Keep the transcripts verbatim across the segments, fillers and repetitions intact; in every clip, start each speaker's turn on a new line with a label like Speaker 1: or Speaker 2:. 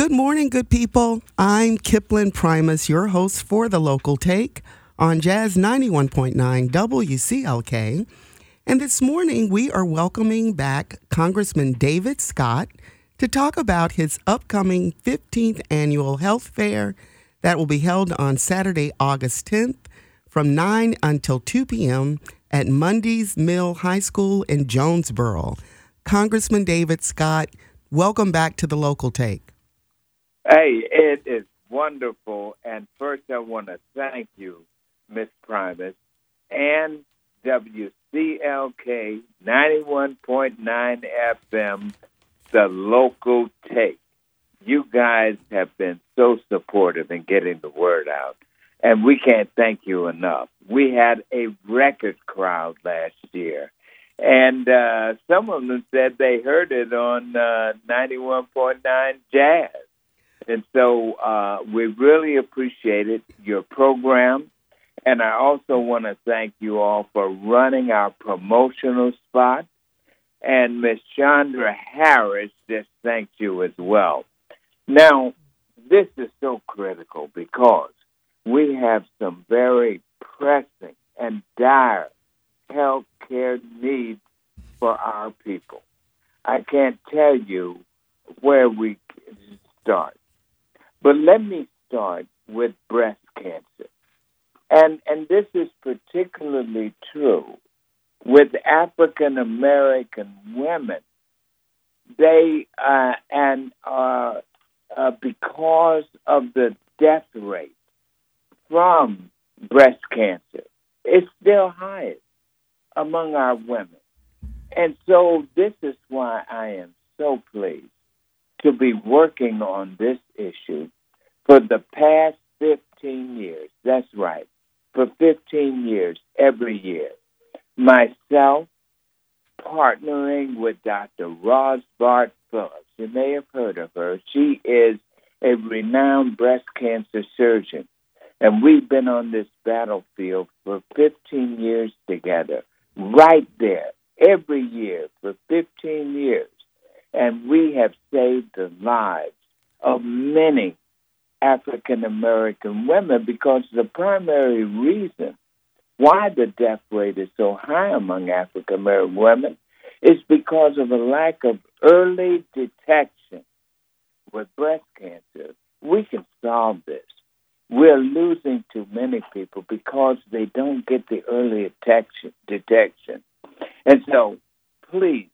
Speaker 1: Good morning, good people. I'm Kipling Primus, your host for The Local Take on Jazz ninety-one point nine W C L K. And this morning, we are welcoming back Congressman David Scott to talk about his upcoming fifteenth annual health fair that will be held on Saturday, August tenth from nine until two p.m. at Mundy's Mill High School in Jonesboro. Congressman David Scott, welcome back to The Local Take.
Speaker 2: Hey, it is wonderful. And first, I want to thank you, Miss Primus, and W C L K ninety-one point nine F M, The Local Take. You guys have been so supportive in getting the word out, and we can't thank you enough. We had a record crowd last year, and uh, some of them said they heard it on uh, ninety-one point nine Jazz. And so uh, we really appreciated your program. And I also want to thank you all for running our promotional spot. And Miss Chandra Harris just thanks you as well. Now, this is so critical because we have some very pressing and dire health care needs for our people. I can't tell you where we start. But let me start with breast cancer. And and this is particularly true with African American women. They, uh, and uh, uh, because of the death rate from breast cancer, it's still highest among our women. And so this is why I am so pleased to be working on this issue for the past fifteen years. That's right, for fifteen years, every year. Myself partnering with Doctor Rosbart Phillips. You may have heard of her. She is a renowned breast cancer surgeon, and we've been on this battlefield for fifteen years together, right there, every year for fifteen years. And we have saved the lives of many African American women because the primary reason why the death rate is so high among African American women is because of a lack of early detection with breast cancer. We can solve this. We're losing too many people because they don't get the early detection. detection. And so, please,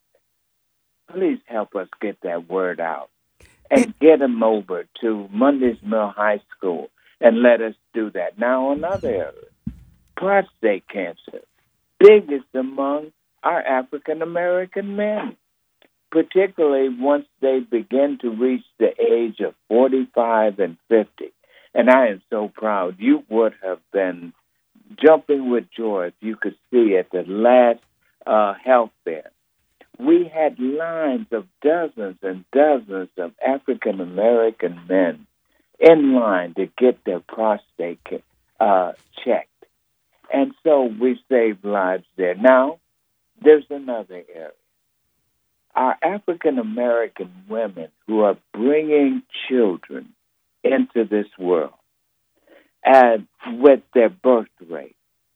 Speaker 2: Please help us get that word out and get them over to Mundy's Mill High School and let us do that. Now, another area, prostate cancer, biggest among our African-American men, particularly once they begin to reach the age of forty-five and fifty. And I am so proud. You would have been jumping with joy if you could see at the last uh, health fair. We had lines of dozens and dozens of African-American men in line to get their prostate uh, checked. And so we saved lives there. Now, there's another area. Our African-American women who are bringing children into this world and with their birth rate.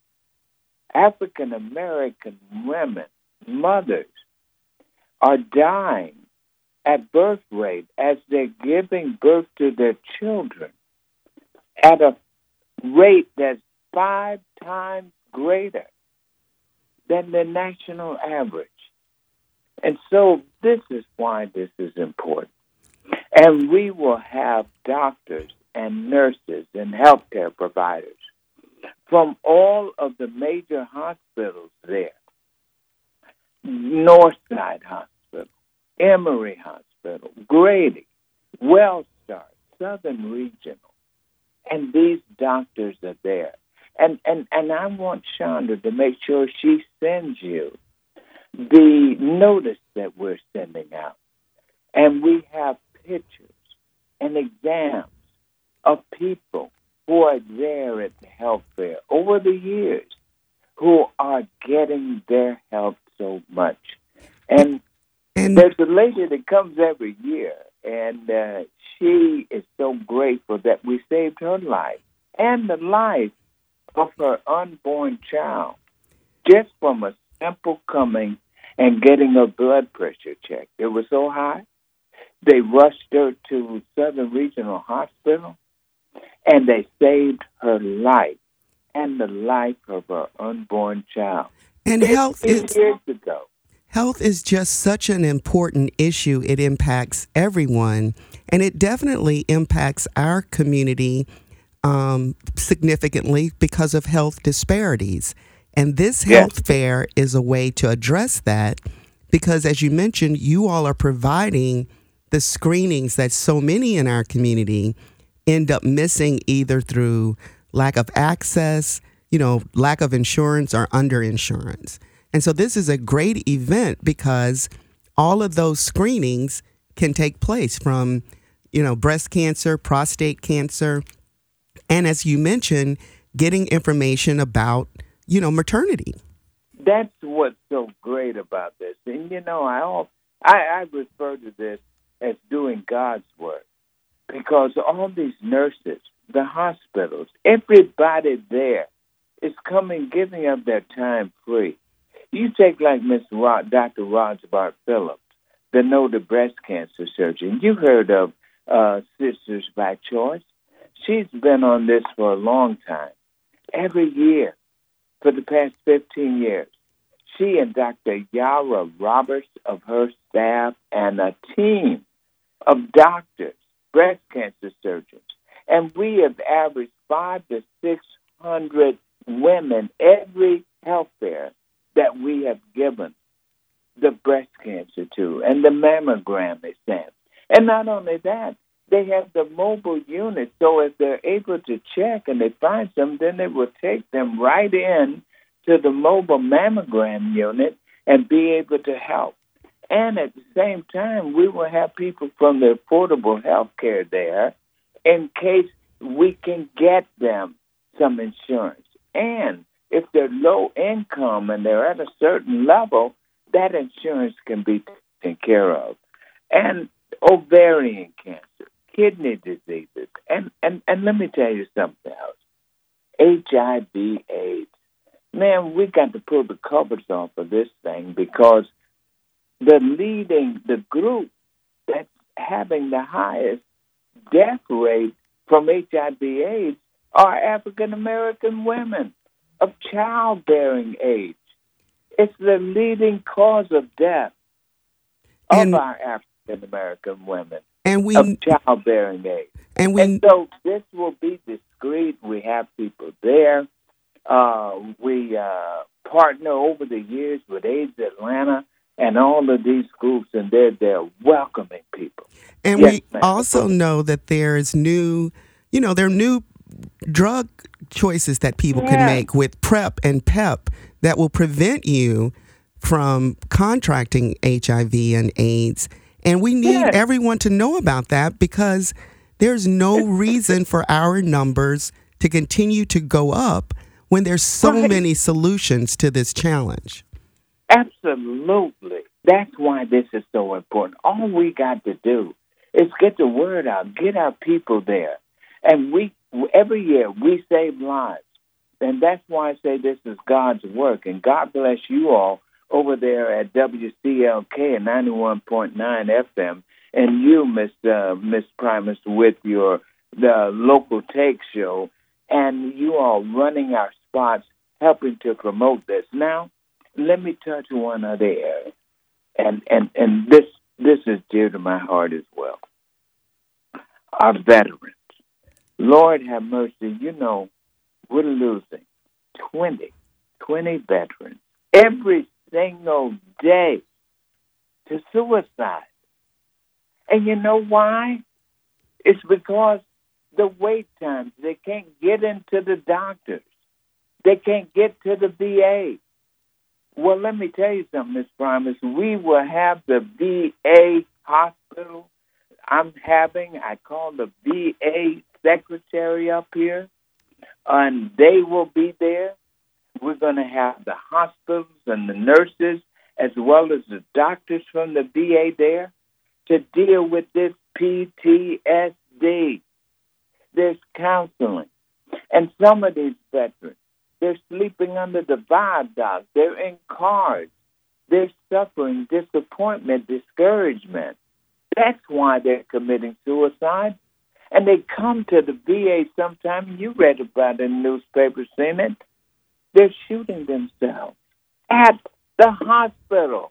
Speaker 2: African-American women, mothers, are dying at birth rate as they're giving birth to their children at a rate that's five times greater than the national average. And so this is why this is important. And we will have doctors and nurses and healthcare providers from all of the major hospitals there. Northside Hospital, Emory Hospital, Grady, Wellstar, Southern Regional. And these doctors are there. And, and, and I want Chandra to make sure she sends you the notice that we're sending out. And we have pictures and exams of people who are there at the health fair over the years who are getting their health so much. And, and there's a lady that comes every year, and uh, she she is so grateful that we saved her life and the life of her unborn child just from a simple coming and getting her blood pressure checked. It was so high. They rushed her to Southern Regional Hospital, and they saved her life and the life of her unborn child.
Speaker 1: And health is
Speaker 2: years ago.
Speaker 1: Health is just such an important issue. It impacts everyone, and it definitely impacts our community um, significantly because of health disparities. And this health
Speaker 2: Yes.
Speaker 1: fair is a way to address that because, as you mentioned, you all are providing the screenings that so many in our community end up missing either through lack of access, you know, lack of insurance or underinsurance. And so this is a great event because all of those screenings can take place from, you know, breast cancer, prostate cancer, and as you mentioned, getting information about, you know, maternity.
Speaker 2: That's what's so great about this. And, you know, I, all, I, I refer to this as doing God's work because all these nurses, the hospitals, everybody there is coming, giving up their time free. You take like Miss Rod, Doctor Rodsbart Phillips, the noted breast cancer surgeon. You've heard of uh, Sisters by Choice. She's been on this for a long time. Every year, for the past fifteen years, she and Doctor Yara Roberts of her staff and a team of doctors, breast cancer surgeons, and we have averaged five to six hundred women every health fair that we have given the breast cancer to and the mammogram exam. And not only that, they have the mobile unit, so if they're able to check and they find some, then they will take them right in to the mobile mammogram unit and be able to help. And at the same time, we will have people from the affordable health care there in case we can get them some insurance. And if they're low income and they're at a certain level, that insurance can be taken care of. And ovarian cancer, kidney diseases, and, and, and let me tell you something else. H I V AIDS. Man, we got to pull the covers off of this thing because the leading, the group that's having the highest death rate from H I V AIDS are African American women of childbearing age. It's the leading cause of death of
Speaker 1: And-
Speaker 2: our African American women
Speaker 1: And we
Speaker 2: of childbearing age.
Speaker 1: and we
Speaker 2: And so this will be discreet. We have people there. Uh, we uh, partner over the years with AIDS Atlanta and all of these groups, and they're there welcoming people.
Speaker 1: And
Speaker 2: Yes,
Speaker 1: we
Speaker 2: ma'am.
Speaker 1: also know that there's new, you know, there are new drug choices that people can
Speaker 2: Yeah.
Speaker 1: make with PrEP and PEP that will prevent you from contracting H I V and AIDS. And we need
Speaker 2: Yes.
Speaker 1: everyone to know about that because there's no reason for our numbers to continue to go up when there's so
Speaker 2: Right.
Speaker 1: many solutions to this challenge.
Speaker 2: Absolutely. That's why this is so important. All we got to do is get the word out, get our people there. And we every year we save lives. And that's why I say this is God's work. And God bless you all over there at W C L K and ninety-one point nine F M. And you, Miss uh, Miss Primus, with your the local take show. And you all running our spots, helping to promote this. Now, let me touch one other area. And, and, and this this is dear to my heart as well. Our veterans. Lord have mercy. You know, we're losing twenty, twenty veterans every single day to suicide. And you know why? It's because the wait times. They can't get into the doctors. They can't get to the V A. Well, let me tell you something, Miss Primus. We will have the V A hospital. I'm having, I call the V A secretary up here, and they will be there. We're going to have the hospitals and the nurses as well as the doctors from the V A there to deal with this P T S counseling. And some of these veterans, they're sleeping under the viaduct. They're in cars. They're suffering disappointment, discouragement. That's why they're committing suicide. And they come to the V A sometime. You read about it in the newspaper, seen it. They're shooting themselves at the hospital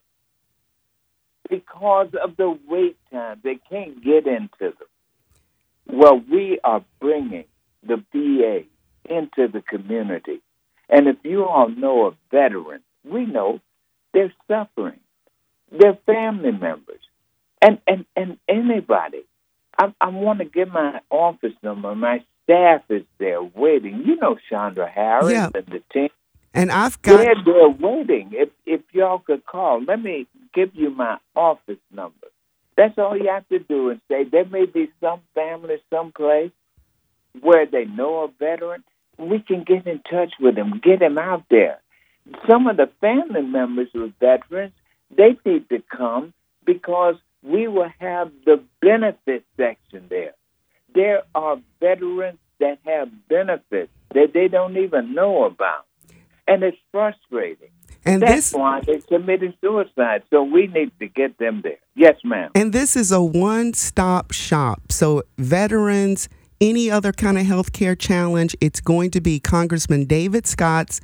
Speaker 2: because of the wait time. They can't get into them. Well, we are bringing the V A into the community. And if you all know a veteran, we know they're suffering. They're family members. And and, and anybody. I, I want to give my office number. My staff is there waiting. You know Chandra Harris
Speaker 1: yeah.
Speaker 2: and the team.
Speaker 1: And I've got...
Speaker 2: They're there waiting. If, if y'all could call, let me give you my office number. That's all you have to do and say there may be some family someplace where they know a veteran. We can get in touch with him, get him out there. Some of the family members of veterans, they need to come because we will have the benefit section there. There are veterans that have benefits that they don't even know about. And it's frustrating.
Speaker 1: And
Speaker 2: That's
Speaker 1: this,
Speaker 2: why they committed suicide. So we need to get them there. Yes, ma'am.
Speaker 1: And this is a one-stop shop. So veterans, any other kind of health care challenge, it's going to be Congressman David Scott's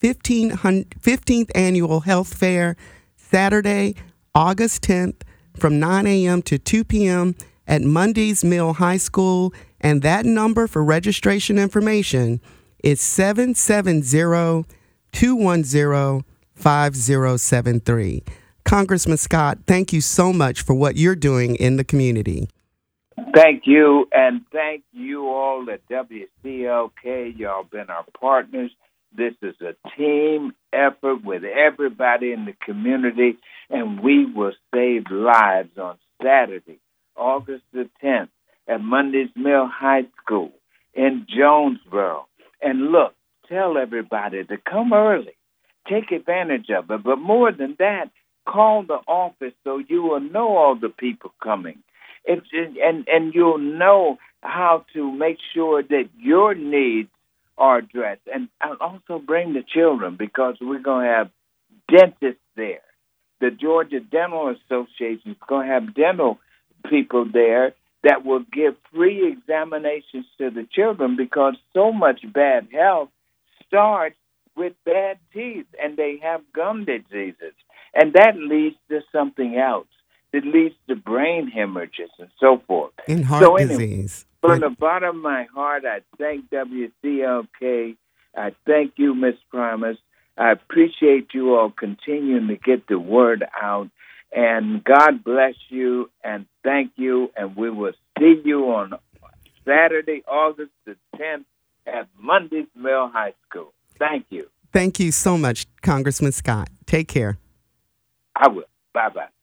Speaker 1: fifteenth Annual Health Fair, Saturday, August tenth, from nine a.m. to two p.m. at Mundy's Mill High School. And that number for registration information is seven seven zero, two one zero, five zero seven three. Congressman Scott, thank you so much for what you're doing in the community.
Speaker 2: Thank you, and thank you all at W C L K. Y'all been our partners. This is a team effort with everybody in the community, and we will save lives on Saturday, August the tenth, at Mundy's Mill High School in Jonesboro. And look, tell everybody to come early. Take advantage of it. But more than that, call the office so you will know all the people coming. It's, and, and you'll know how to make sure that your needs are addressed. And I'll also bring the children because we're going to have dentists there. The Georgia Dental Association is going to have dental people there that will give free examinations to the children because so much bad health starts with bad teeth, and they have gum diseases. And that leads to something else. It leads to brain hemorrhages and so forth.
Speaker 1: And heart
Speaker 2: so anyway,
Speaker 1: disease.
Speaker 2: From the bottom of my heart, I thank W C L K. I thank you, Miss Primus. I appreciate you all continuing to get the word out. And God bless you and thank you. And we will see you on Saturday, August the tenth at Mundy's Mill High School. Thank you.
Speaker 1: Thank you so much, Congressman Scott. Take care.
Speaker 2: I will. Bye-bye.